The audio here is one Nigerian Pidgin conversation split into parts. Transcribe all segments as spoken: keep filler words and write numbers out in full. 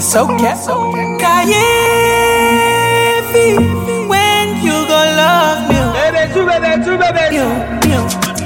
So yeah, so Kayefi, when you gon' love me? Baby, tu bébé, tu bébé. You, you,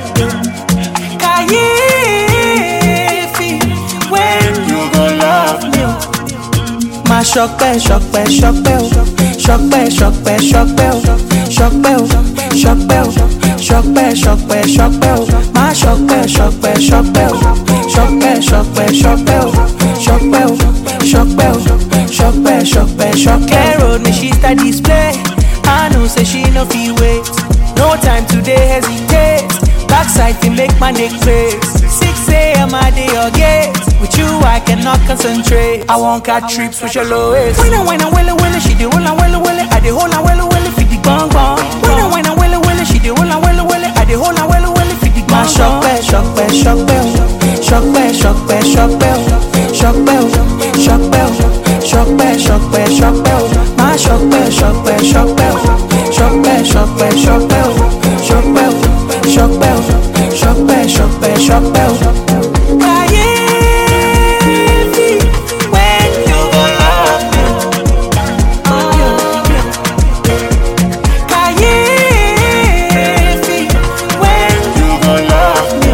Kayefi, when you gon' love me? Ma choque, choque, choque, choque, choque, choque, choque, choque, choque, choque, choque, ma choque, choque, choque, choque, choque, choque, choque, choque, choque, choque, choque. Road me she start display. I know say she no feel wait. No time today hesitate. Backside fi make my neck face. six a.m. I dey your gate. With you I cannot concentrate. I won't catch trips with your lowest. When I when I well well she dey hold on well well. I dey hold on well well fi the gong gong. When I when I well well she dey hold on well well. I dey hold on well well fi the gong gong. Choc bell, choc bell, choc bell, choc bell, choc bell, choc bell, choc bell, choc bell, choc bell, choc bell, choc bell. My choc bell, choc bell, choc bell, choc bell, choc bell, choc bell, choc bell, choc bell, choc bell, choc bell, choc bell. Kayefi, when you gon' love me? Kayefi, when you gon' love me?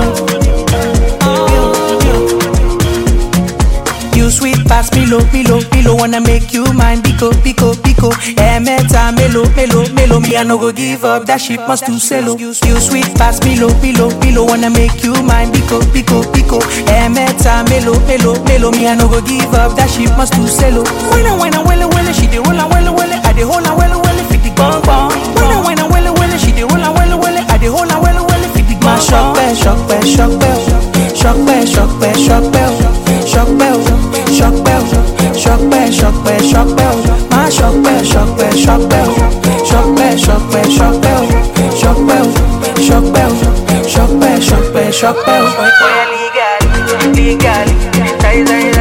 You sweet pass Milo, Milo, Milo. Wanna make you mine, Pico, Pico, Pico. Emeta, Melo, Melo, Melo. Me I no go give up, that shit must do cello. You sweet pass Milo, Milo, Milo. Wanna make you mine, Pico, Pico, Pico. Emeta, Melo, Melo, Melo. Me I no go give up, that shit must do cello. When I when I well well, she dey hold on well well. I dey hold on well well, fit the gong gong. When I when I well well, she dey hold on well well. I dey hold on well well, fit the gong gong. Choc bell, choc bell, choc bell, choc bell, choc bell, choc bell, choc bell, choc bell, choc bell, choc bell, choc bell. My choc bell, choc bell, choc bell, choc bell, choc bell, choc bell, choc bell, choc bell, choc bell, choc bell, choc bell. Legal, legal,